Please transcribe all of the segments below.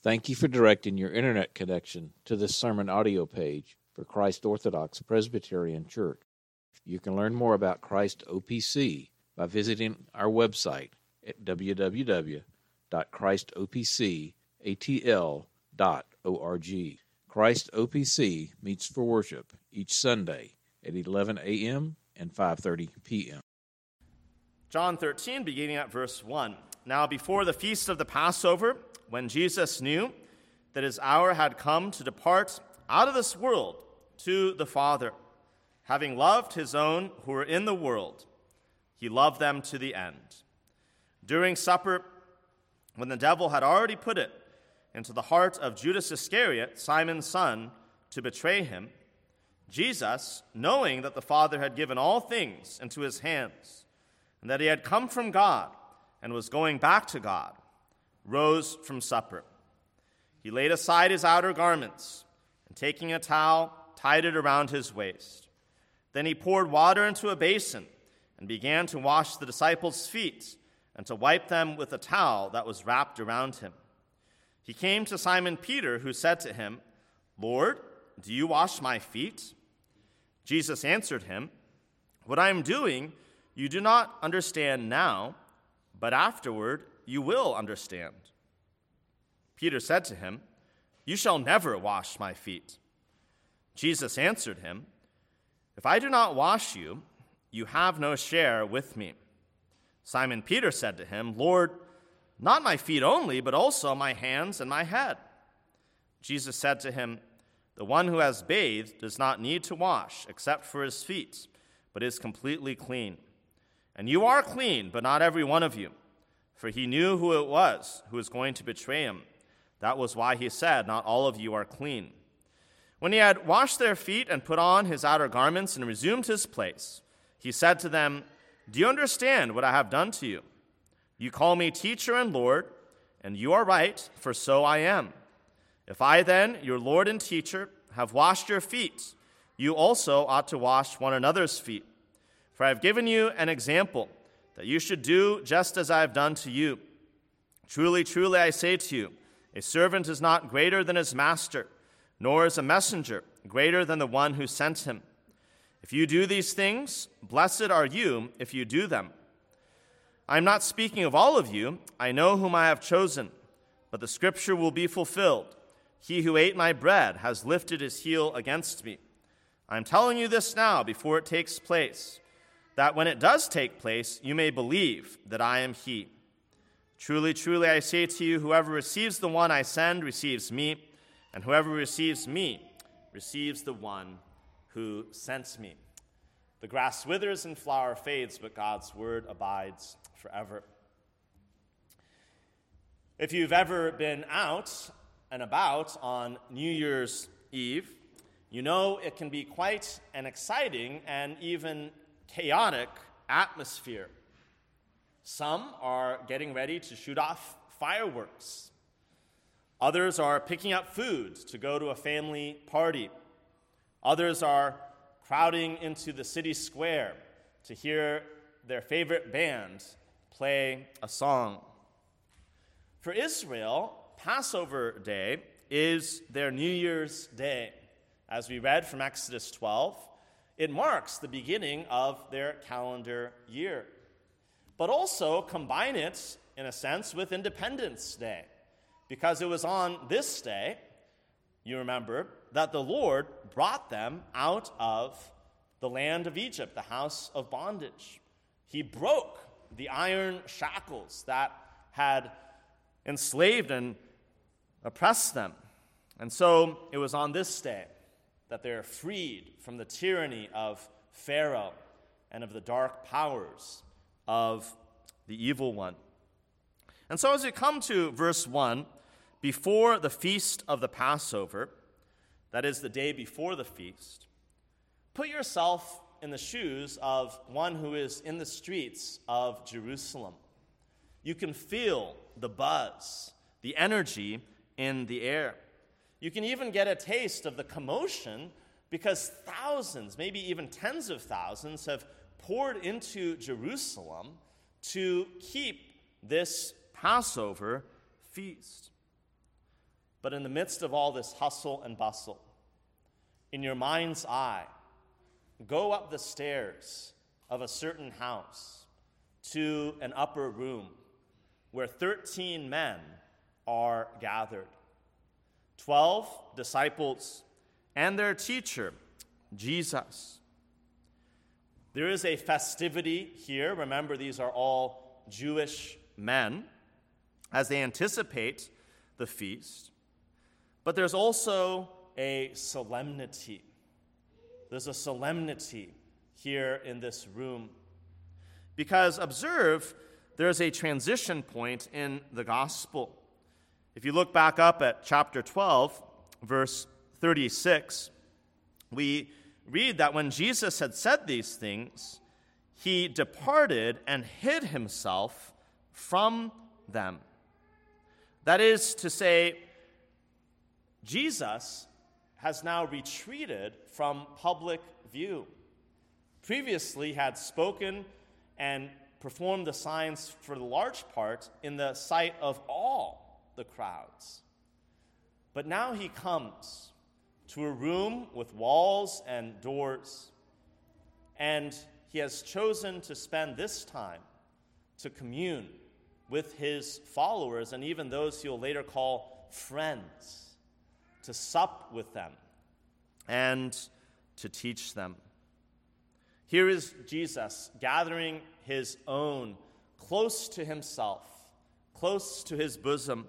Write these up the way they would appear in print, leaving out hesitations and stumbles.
Thank you for directing your internet connection to this sermon audio page for Christ Orthodox Presbyterian Church. You can learn more about Christ OPC by visiting our website at www.christopcatl.org. Christ OPC meets for worship each Sunday at 11 a.m. and 5:30 p.m. John 13, beginning at verse 1. Now before the feast of the Passover, when Jesus knew that his hour had come to depart out of this world to the Father, having loved his own who were in the world, he loved them to the end. During supper, when the devil had already put it into the heart of Judas Iscariot, Simon's son, to betray him, Jesus, knowing that the Father had given all things into his hands, and that he had come from God and was going back to God, rose from supper. He laid aside his outer garments, and taking a towel, tied it around his waist. Then he poured water into a basin and began to wash the disciples' feet and to wipe them with a towel that was wrapped around him. He came to Simon Peter, who said to him, "Lord, do you wash my feet?" Jesus answered him, "What I am doing you do not understand now, but afterward you will understand." Peter said to him, "You shall never wash my feet." Jesus answered him, "If I do not wash you, you have no share with me." Simon Peter said to him, "Lord, not my feet only, but also my hands and my head." Jesus said to him, "The one who has bathed does not need to wash except for his feet, but is completely clean. And you are clean, but not every one of you." For he knew who it was who was going to betray him. That was why he said, "Not all of you are clean." When he had washed their feet and put on his outer garments and resumed his place, he said to them, "Do you understand what I have done to you? You call me teacher and Lord, and you are right, for so I am. If I then, your Lord and teacher, have washed your feet, you also ought to wash one another's feet. For I have given you an example, that you should do just as I have done to you. Truly, truly, I say to you, a servant is not greater than his master, nor is a messenger greater than the one who sent him. If you do these things, blessed are you if you do them. I am not speaking of all of you. I know whom I have chosen, but the scripture will be fulfilled. He who ate my bread has lifted his heel against me. I am telling you this now before it takes place, that when it does take place, you may believe that I am he. Truly, truly, I say to you, whoever receives the one I send receives me, and whoever receives me receives the one who sent me." The grass withers and flower fades, but God's word abides forever. If you've ever been out and about on New Year's Eve, you know it can be quite an exciting and even chaotic atmosphere. Some are getting ready to shoot off fireworks. Others are picking up food to go to a family party. Others are crowding into the city square to hear their favorite band play a song. For Israel, Passover Day is their New Year's Day. As we read from Exodus 12, it marks the beginning of their calendar year. But also combine it, in a sense, with Independence Day, because it was on this day, you remember, that the Lord brought them out of the land of Egypt, the house of bondage. He broke the iron shackles that had enslaved and oppressed them. And so it was on this day that they are freed from the tyranny of Pharaoh and of the dark powers of the evil one. And so as we come to verse 1, before the feast of the Passover, that is the day before the feast, put yourself in the shoes of one who is in the streets of Jerusalem. You can feel the buzz, the energy in the air. You can even get a taste of the commotion because thousands, maybe even tens of thousands, have poured into Jerusalem to keep this Passover feast. But in the midst of all this hustle and bustle, in your mind's eye, go up the stairs of a certain house to an upper room where 13 men are gathered. 12 disciples and their teacher, Jesus. There is a festivity here. Remember, these are all Jewish men as they anticipate the feast. But there's also a solemnity. There's a solemnity here in this room. Because observe, there's a transition point in the gospel. If you look back up at chapter 12, verse 36, we read that when Jesus had said these things, he departed and hid himself from them. That is to say, Jesus has now retreated from public view. Previously had spoken and performed the signs for the large part in the sight of all the crowds. But now he comes to a room with walls and doors, and he has chosen to spend this time to commune with his followers and even those he'll later call friends, to sup with them and to teach them. Here is Jesus gathering his own close to himself, close to his bosom,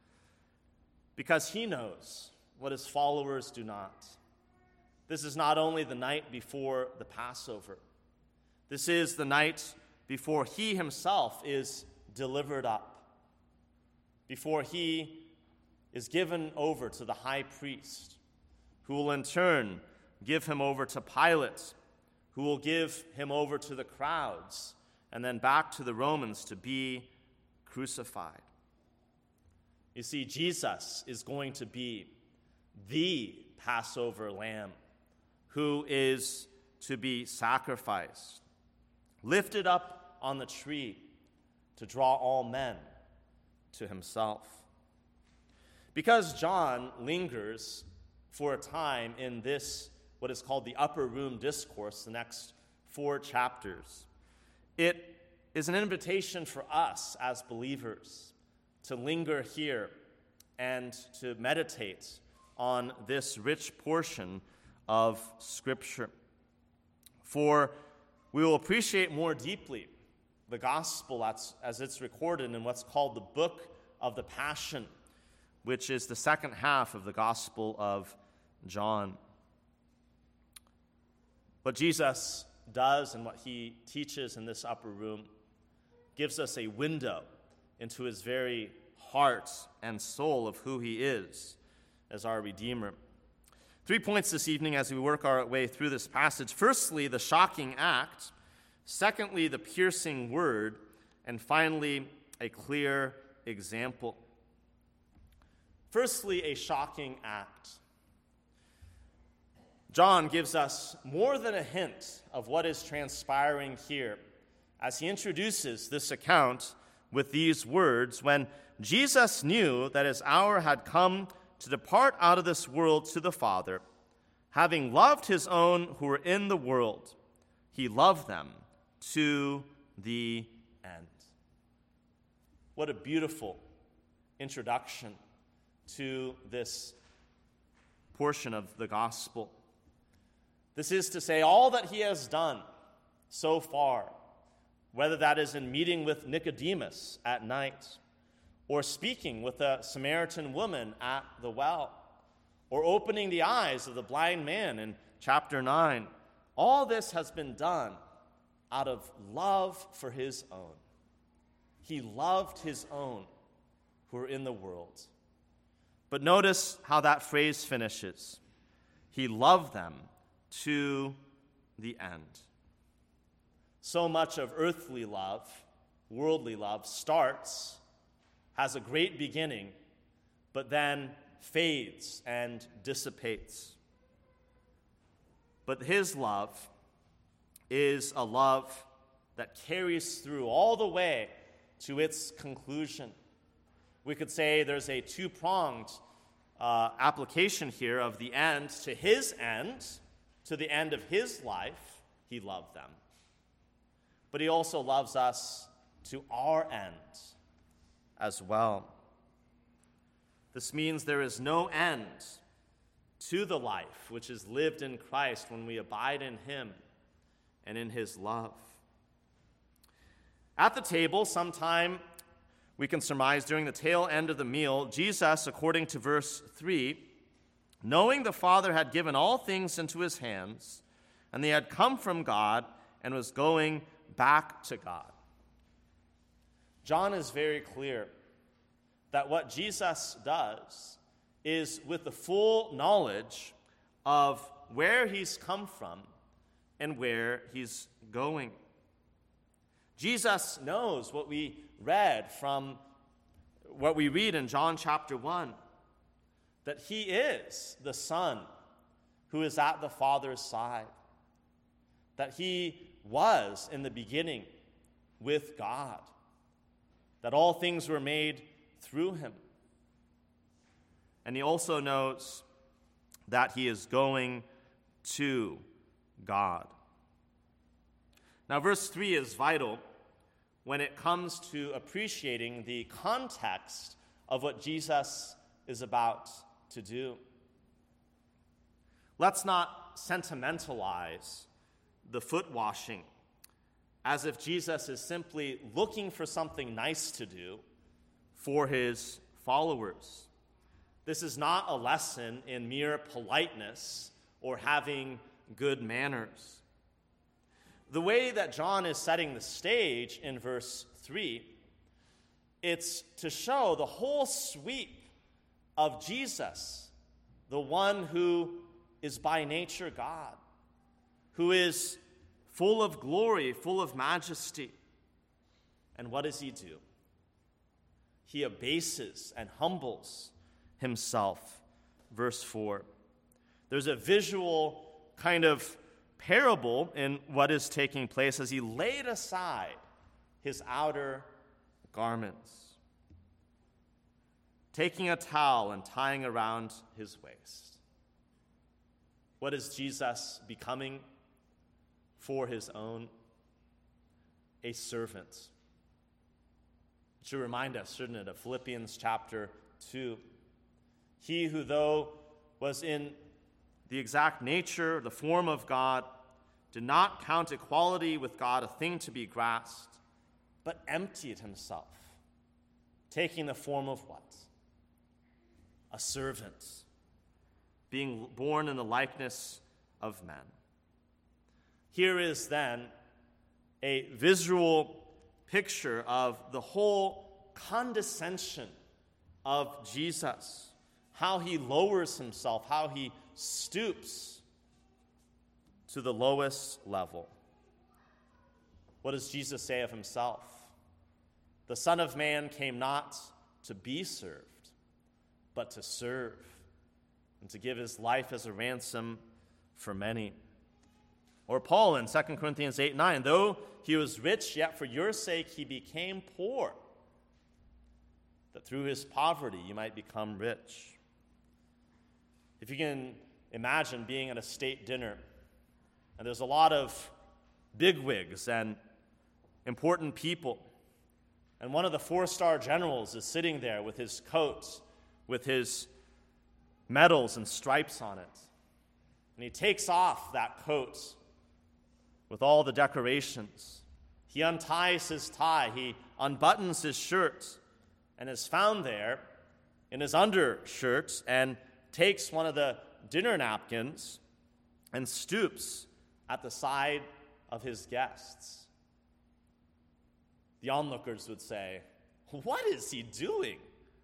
because he knows what his followers do not. This is not only the night before the Passover. This is the night before he himself is delivered up, before he is given over to the high priest, who will in turn give him over to Pilate, who will give him over to the crowds, and then back to the Romans to be crucified. You see, Jesus is going to be the Passover lamb who is to be sacrificed, lifted up on the tree to draw all men to himself. Because John lingers for a time in this, what is called the upper room discourse, the next 4 chapters, it is an invitation for us as believers to linger here and to meditate on this rich portion of Scripture. For we will appreciate more deeply the gospel as it's recorded in what's called the Book of the Passion, which is the second half of the Gospel of John. What Jesus does and what he teaches in this upper room gives us a window into his very heart and soul of who he is as our Redeemer. 3 points this evening as we work our way through this passage. Firstly, the shocking act. Secondly, the piercing word. And finally, a clear example. Firstly, a shocking act. John gives us more than a hint of what is transpiring here as he introduces this account with these words, when Jesus knew that his hour had come to depart out of this world to the Father, having loved his own who were in the world, he loved them to the end. What a beautiful introduction to this portion of the gospel. This is to say, all that he has done so far, whether that is in meeting with Nicodemus at night, or speaking with a Samaritan woman at the well, or opening the eyes of the blind man in chapter 9, all this has been done out of love for his own. He loved his own who are in the world. But notice how that phrase finishes. He loved them to the end. So much of earthly love, worldly love, starts, has a great beginning, but then fades and dissipates. But his love is a love that carries through all the way to its conclusion. We could say there's a two-pronged application here of the end to his end, to the end of his life, he loved them. But he also loves us to our end as well. This means there is no end to the life which is lived in Christ when we abide in him and in his love. At the table, sometime we can surmise during the tail end of the meal, Jesus, according to verse 3, knowing the Father had given all things into his hands, and they had come from God and was going back to God. John is very clear that what Jesus does is with the full knowledge of where he's come from and where he's going. Jesus knows what we read from what we read in John chapter 1, that he is the Son who is at the Father's side, that he was in the beginning with God, that all things were made through him. And he also knows that he is going to God. Now, verse 3 is vital when it comes to appreciating the context of what Jesus is about to do. Let's not sentimentalize the foot washing as if Jesus is simply looking for something nice to do for his followers. This is not a lesson in mere politeness or having good manners. The way that John is setting the stage in verse 3, it's to show the whole sweep of Jesus, the one who is by nature God, who is full of glory, full of majesty. And what does he do? He abases and humbles himself. Verse 4. There's a visual kind of parable in what is taking place as he laid aside his outer garments, taking a towel and tying around his waist. What is Jesus becoming for his own? A servant. It should remind us, shouldn't it, of Philippians chapter 2. He who, though was in the exact nature, the form of God, did not count equality with God a thing to be grasped, but emptied himself, taking the form of what? A servant, being born in the likeness of men. Here is then a visual picture of the whole condescension of Jesus, how he lowers himself, how he stoops to the lowest level. What does Jesus say of himself? The Son of Man came not to be served, but to serve, and to give his life as a ransom for many. Or Paul in 2 Corinthians 8:9, though he was rich, yet for your sake he became poor, that through his poverty you might become rich. If you can imagine being at a state dinner, and there's a lot of bigwigs and important people, and one of the 4-star generals is sitting there with his coat, with his medals and stripes on it. And he takes off that coat with all the decorations. He unties his tie, he unbuttons his shirt, and is found there in his undershirt and takes one of the dinner napkins and stoops at the side of his guests. The onlookers would say, "What is he doing?"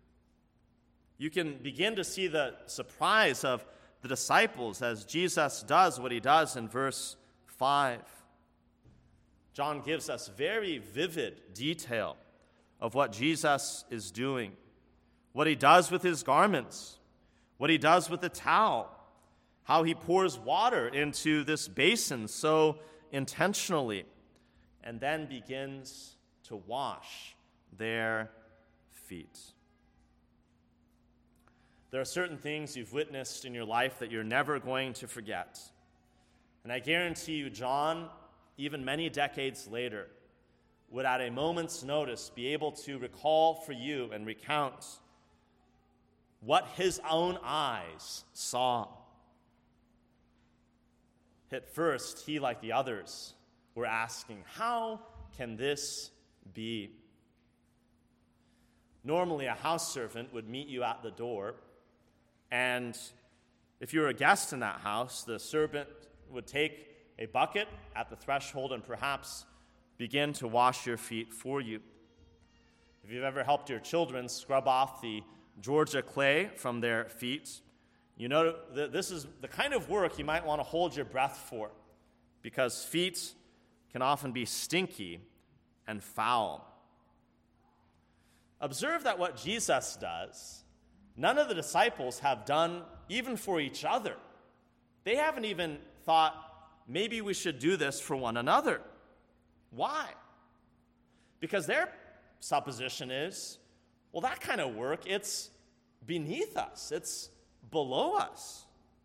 You can begin to see the surprise of the disciples as Jesus does what he does in verse 5. John gives us very vivid detail of what Jesus is doing, what he does with his garments, what he does with the towel, how he pours water into this basin so intentionally, and then begins to wash their feet. There are certain things you've witnessed in your life that you're never going to forget. And I guarantee you, John, even many decades later, would at a moment's notice be able to recall for you and recount what his own eyes saw. At first, he, like the others, were asking, how can this be? Normally, a house servant would meet you at the door, and if you were a guest in that house, the servant would take a bucket at the threshold and perhaps begin to wash your feet for you. If you've ever helped your children scrub off the Georgia clay from their feet, you know that this is the kind of work you might want to hold your breath for, because feet can often be stinky and foul. Observe that what Jesus does, none of the disciples have done even for each other. They haven't even thought, maybe we should do this for one another. Why? Because their supposition is, well, that kind of work, it's beneath us. It's below us.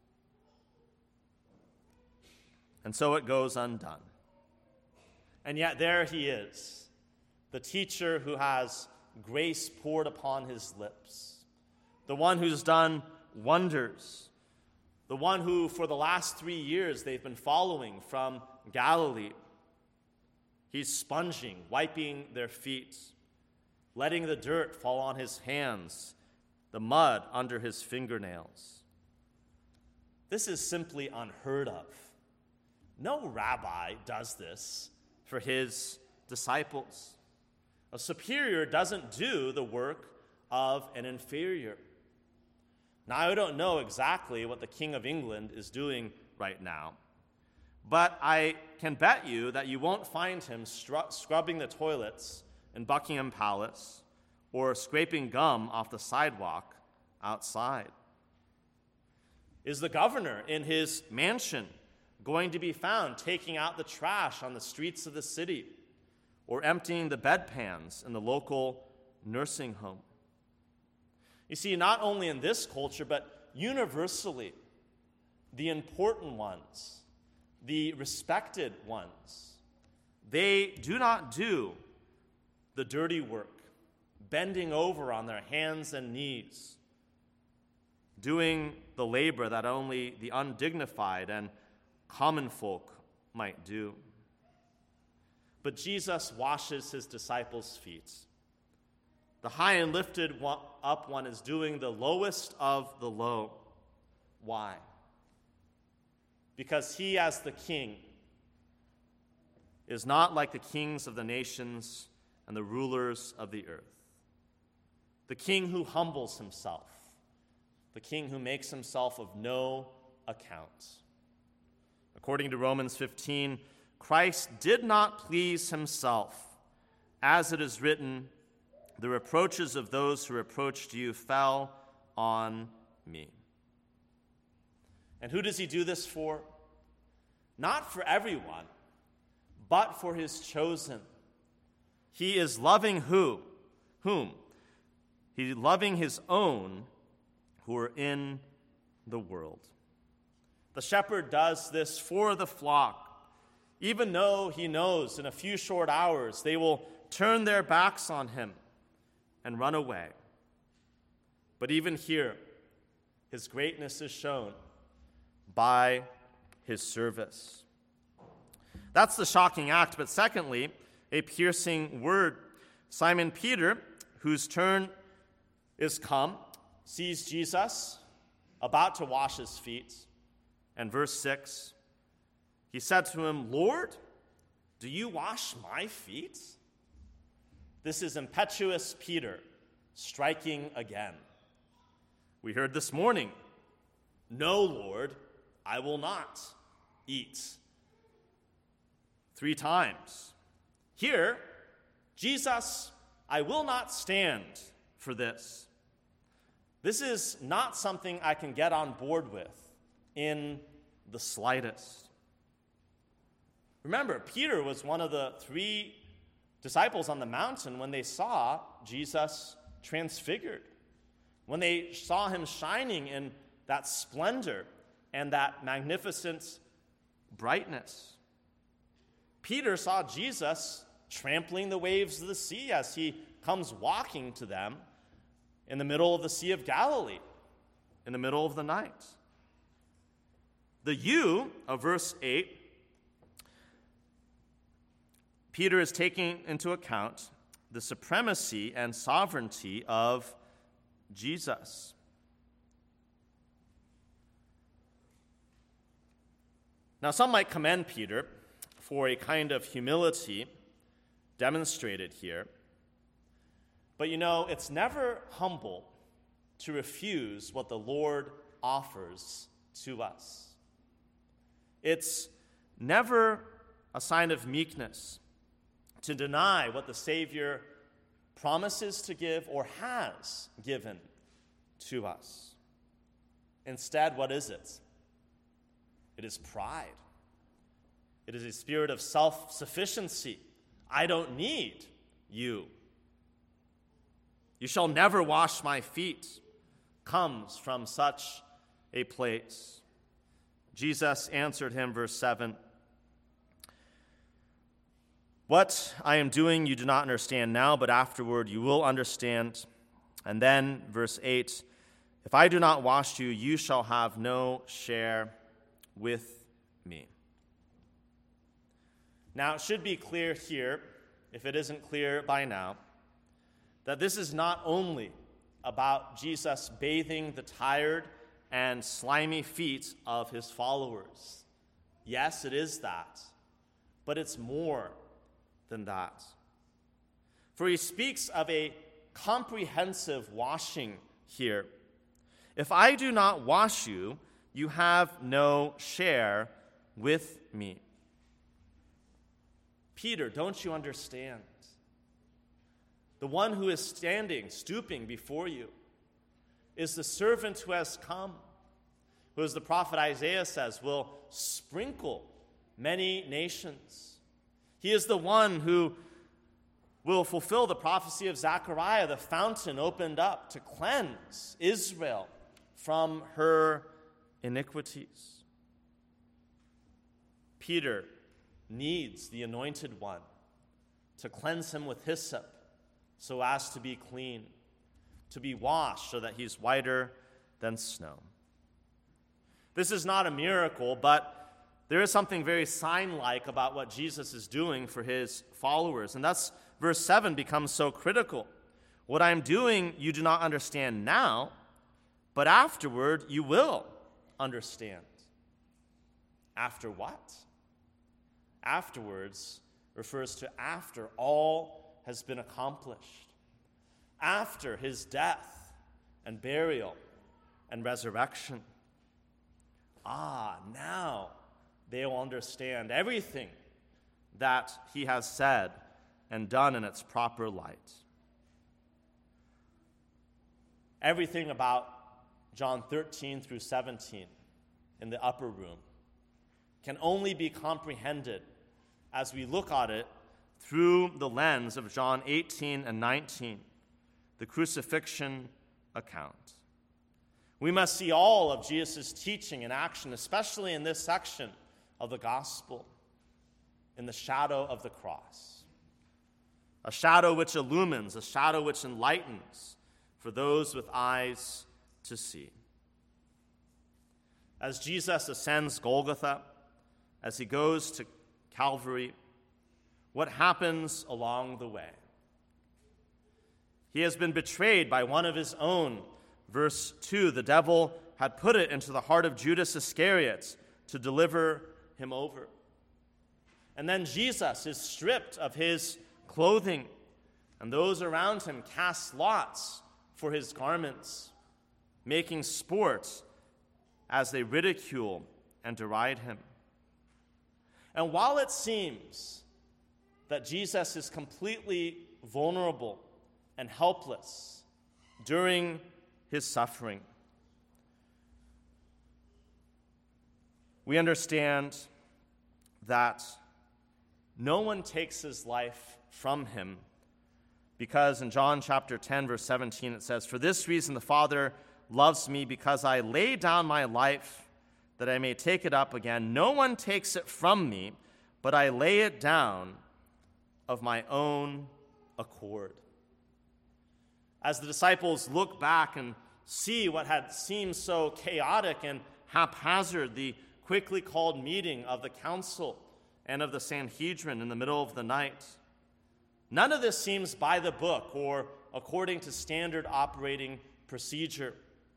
And so it goes undone. And yet there he is, the teacher who has grace poured upon his lips, the one who's done wonders, the one who for the last 3 years they've been following from Galilee. He's sponging, wiping their feet, letting the dirt fall on his hands, the mud under his fingernails. This is simply unheard of. No rabbi does this for his disciples. A superior doesn't do the work of an inferior. Now, I don't know exactly what the King of England is doing right now, but I can bet you that you won't find him scrubbing the toilets in Buckingham Palace or scraping gum off the sidewalk outside. Is the governor in his mansion going to be found taking out the trash on the streets of the city or emptying the bedpans in the local nursing home? You see, not only in this culture, but universally, the important ones, the respected ones, they do not do the dirty work, bending over on their hands and knees, doing the labor that only the undignified and common folk might do. But Jesus washes his disciples' feet. The high and lifted up one is doing the lowest of the low. Why? Because he, as the king, is not like the kings of the nations and the rulers of the earth. The king who humbles himself, the king who makes himself of no account. According to Romans 15, Christ did not please himself. As it is written, the reproaches of those who reproached you fell on me. And who does he do this for? Not for everyone, but for his chosen. He is loving whom? He's loving his own who are in the world. The shepherd does this for the flock, even though he knows in a few short hours they will turn their backs on him and run away. But even here, his greatness is shown by his service. That's the shocking act, but secondly, a piercing word. Simon Peter, whose turn is come, sees Jesus about to wash his feet. And verse 6, he said to him, "Lord, do you wash my feet?" This is impetuous Peter striking again. We heard this morning, "No, Lord, I will not eat." 3 times. Here, Jesus, "I will not stand for this." This is not something I can get on board with in the slightest. Remember, Peter was one of the 3 disciples on the mountain when they saw Jesus transfigured. when they saw him shining in that splendor and that magnificent brightness. Peter saw Jesus trampling the waves of the sea as he comes walking to them in the middle of the Sea of Galilee, in the middle of the night. The you of verse 8, Peter is taking into account the supremacy and sovereignty of Jesus. Now, some might commend Peter for a kind of humility demonstrated here. But it's never humble to refuse what the Lord offers to us. It's never a sign of meekness to deny what the Savior promises to give or has given to us. Instead, what is it? It is pride. It is a spirit of self-sufficiency. I don't need you. You shall never wash my feet comes from such a place. Jesus answered him, verse 7, what I am doing you do not understand now, but afterward you will understand. And then, verse 8, if I do not wash you, you shall have no share with me. Now, it should be clear here, if it isn't clear by now, that this is not only about Jesus bathing the tired and slimy feet of his followers. Yes, it is that, but it's more than that. For he speaks of a comprehensive washing here. If I do not wash you, you have no share with me. Peter, don't you understand? The one who is stooping before you, is the servant who has come, who, as the prophet Isaiah says, will sprinkle many nations. He is the one who will fulfill the prophecy of Zechariah, the fountain opened up to cleanse Israel from her iniquities. Peter needs the anointed one to cleanse him with hyssop so as to be clean, to be washed so that he's whiter than snow. This is not a miracle, but there is something very sign-like about what Jesus is doing for his followers. And that's verse 7 becomes so critical. What I'm doing you do not understand now, but afterward you will understand. After what? Afterwards refers to after all has been accomplished. After his death and burial and resurrection. Now they will understand everything that he has said and done in its proper light. Everything about John 13 through 17 in the upper room can only be comprehended as we look at it through the lens of John 18 and 19, the crucifixion account. We must see all of Jesus' teaching and action, especially in this section of the gospel, in the shadow of the cross. A shadow which illumines, a shadow which enlightens for those with eyes to see. As Jesus ascends Golgotha, as he goes to Calvary, what happens along the way? He has been betrayed by one of his own. Verse 2, the devil had put it into the heart of Judas Iscariot to deliver him over. And then Jesus is stripped of his clothing, and those around him cast lots for his garments, making sport as they ridicule and deride him. And while it seems that Jesus is completely vulnerable and helpless during his suffering, we understand that no one takes his life from him Because in John chapter 10, verse 17, it says, "For this reason the Father loves me, because I lay down my life that I may take it up again. No one takes it from me, but I lay it down of my own accord." As the disciples look back and see what had seemed so chaotic and haphazard, the quickly called meeting of the council and of the Sanhedrin in the middle of the night, none of this seems by the book or according to standard operating procedure.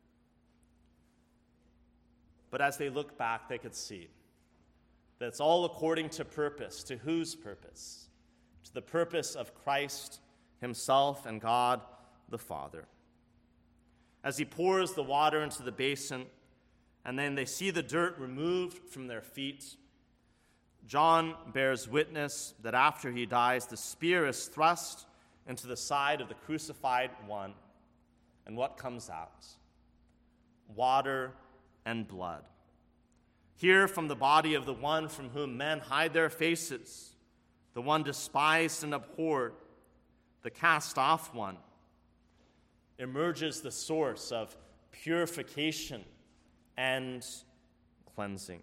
But as they look back, they could see that it's all according to purpose. To whose purpose? To the purpose of Christ himself and God the Father. As he pours the water into the basin, and then they see the dirt removed from their feet, John bears witness that after he dies, the spear is thrust into the side of the crucified one. And what comes out? Water and blood. Here from the body of the one from whom men hide their faces, the one despised and abhorred, the cast-off one, emerges the source of purification and cleansing.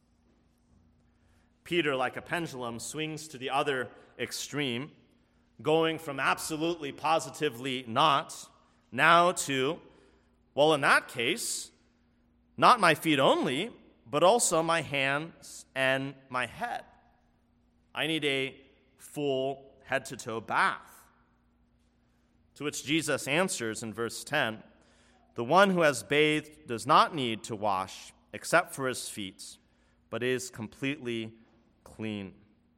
Peter, like a pendulum, swings to the other extreme, going from absolutely, positively not, now to, well, in that case, not my feet only, but also my hands and my head. I need a full head-to-toe bath. To which Jesus answers in verse 10, "The one who has bathed does not need to wash except for his feet, but is completely clean."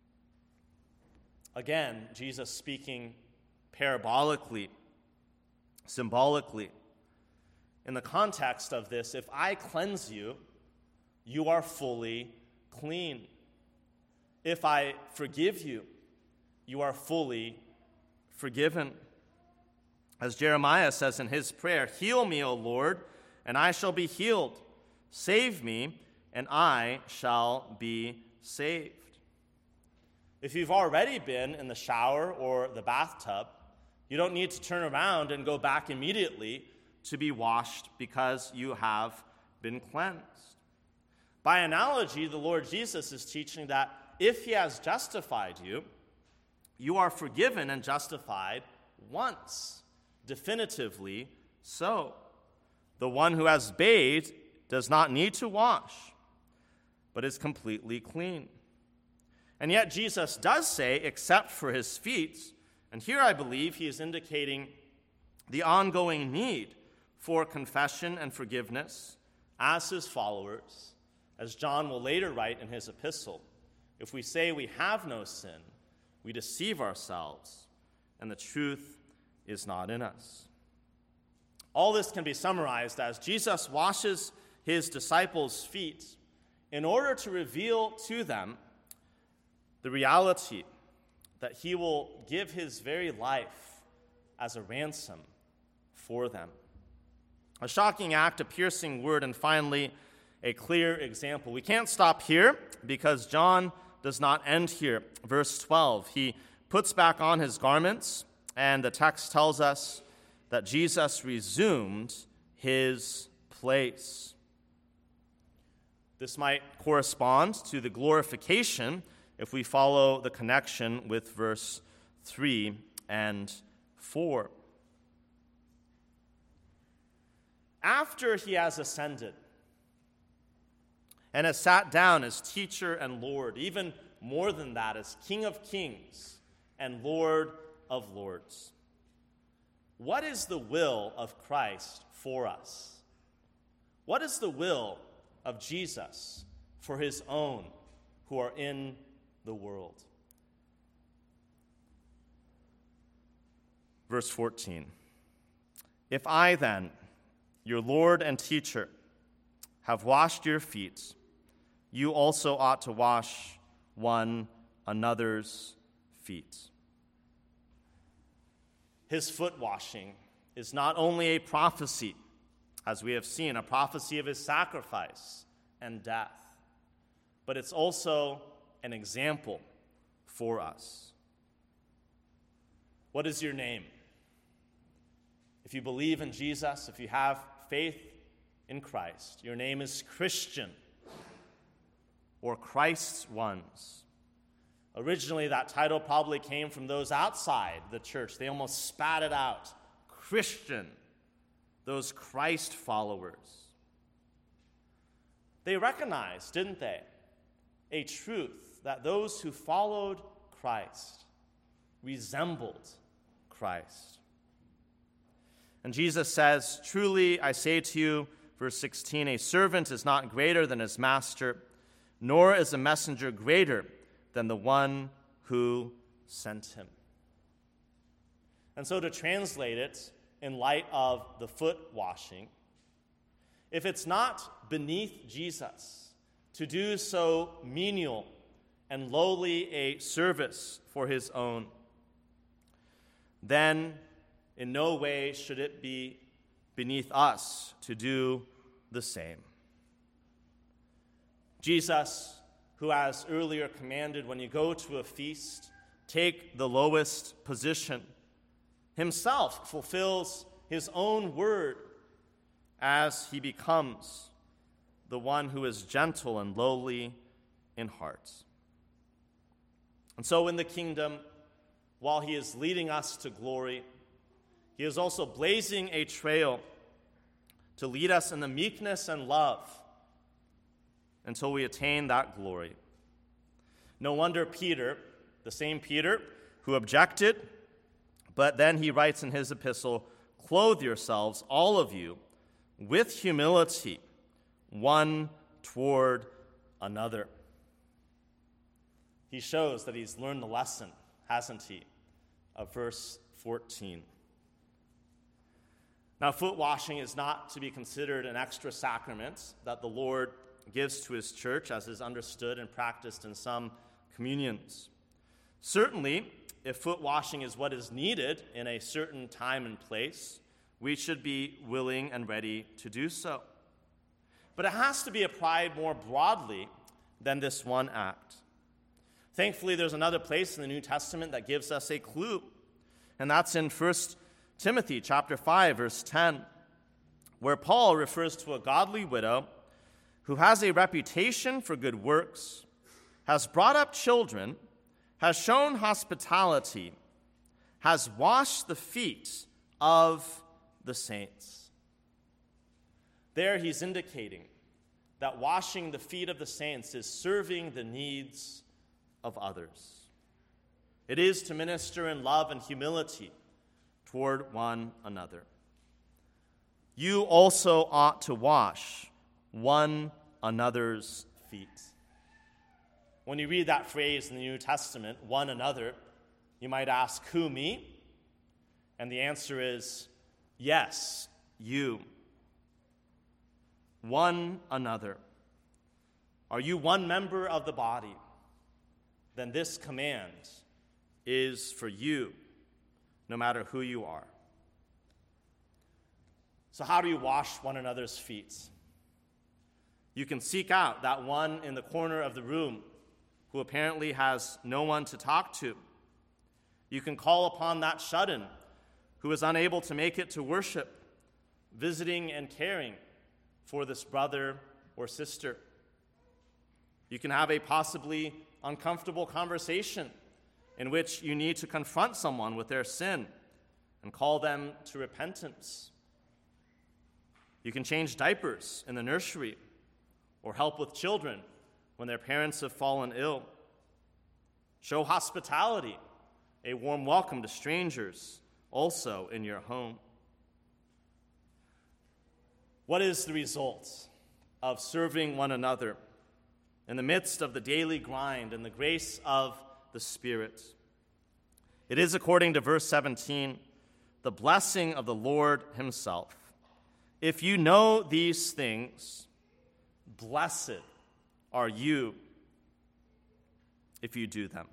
Again, Jesus speaking parabolically, symbolically. In the context of this, if I cleanse you, you are fully clean. If I forgive you, you are fully forgiven. As Jeremiah says in his prayer, "Heal me, O Lord, and I shall be healed. Save me, and I shall be saved." If you've already been in the shower or the bathtub, you don't need to turn around and go back immediately to be washed because you have been cleansed. By analogy, the Lord Jesus is teaching that if he has justified you, you are forgiven and justified once, definitively so. The one who has bathed does not need to wash, but is completely clean. And yet Jesus does say, except for his feet, and here I believe he is indicating the ongoing need for confession and forgiveness as his followers, as John will later write in his epistle. If we say we have no sin, we deceive ourselves, and the truth is not in us. All this can be summarized as Jesus washes his disciples' feet in order to reveal to them the reality that he will give his very life as a ransom for them. A shocking act, a piercing word, and finally, a clear example. We can't stop here because John does not end here. Verse 12, he puts back on his garments, and the text tells us that Jesus resumed his place. This might correspond to the glorification if we follow the connection with verse 3 and 4. After he has ascended and has sat down as teacher and Lord, even more than that, as King of Kings and Lord of Lords, what is the will of Christ for us? What is the will of Jesus for his own who are in the world? Verse 14, "If I then, your Lord and teacher, have washed your feet, you also ought to wash one another's feet." His foot washing is not only a prophecy, as we have seen, a prophecy of his sacrifice and death, but it's also an example for us. What is your name? If you believe in Jesus, if you have faith in Christ, your name is Christian or Christ's ones. Originally, that title probably came from those outside the church. They almost spat it out. Christian, those Christ followers. They recognized, didn't they, a truth that those who followed Christ resembled Christ. And Jesus says, "Truly I say to you," verse 16, "a servant is not greater than his master, nor is a messenger greater than the one who sent him." And so to translate it in light of the foot washing, if it's not beneath Jesus to do so menial and lowly a service for his own, then in no way should it be beneath us to do the same. Jesus, who has earlier commanded when you go to a feast, take the lowest position, himself fulfills his own word as he becomes the one who is gentle and lowly in heart. And so in the kingdom, while he is leading us to glory, he is also blazing a trail to lead us in the meekness and love until we attain that glory. No wonder Peter, the same Peter who objected, but then he writes in his epistle, "Clothe yourselves, all of you, with humility, one toward another." He shows that he's learned the lesson, hasn't he, of verse 14. Now, foot washing is not to be considered an extra sacrament that the Lord gives to his church, as is understood and practiced in some communions. Certainly, if foot washing is what is needed in a certain time and place, we should be willing and ready to do so. But it has to be applied more broadly than this one act. Thankfully, there's another place in the New Testament that gives us a clue, and that's in 1 Timothy chapter 5, verse 10, where Paul refers to a godly widow who has a reputation for good works, has brought up children, has shown hospitality, has washed the feet of the saints. There he's indicating that washing the feet of the saints is serving the needs of others. It is to minister in love and humility toward one another. You also ought to wash one another's feet. When you read that phrase in the New Testament, one another, you might ask, who, me? And the answer is, yes, you. One another. Are you one member of the body? Then this command is for you, no matter who you are. So how do you wash one another's feet? You can seek out that one in the corner of the room who apparently has no one to talk to. You can call upon that shut-in who is unable to make it to worship, visiting and caring for this brother or sister. You can have a possibly uncomfortable conversation in which you need to confront someone with their sin and call them to repentance. You can change diapers in the nursery or help with children when their parents have fallen ill. Show hospitality, a warm welcome to strangers, also in your home. What is the result of serving one another in the midst of the daily grind and the grace of the Spirit? It is, according to verse 17, the blessing of the Lord himself. If you know these things, blessed are you if you do them.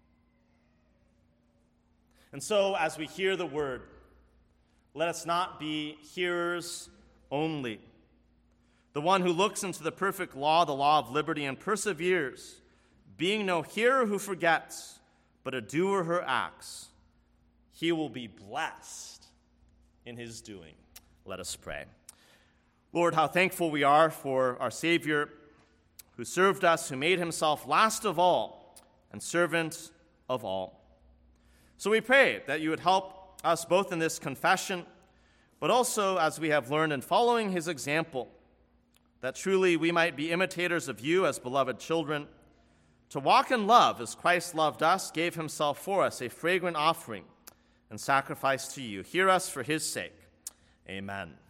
And so, as we hear the word, let us not be hearers only. The one who looks into the perfect law, the law of liberty, and perseveres, being no hearer who forgets, but a doer who acts, he will be blessed in his doing. Let us pray. Lord, how thankful we are for our Savior who served us, who made himself last of all and servant of all. So we pray that you would help us both in this confession, but also as we have learned in following his example, that truly we might be imitators of you as beloved children, to walk in love as Christ loved us, gave himself for us, a fragrant offering and sacrifice to you. Hear us for his sake. Amen.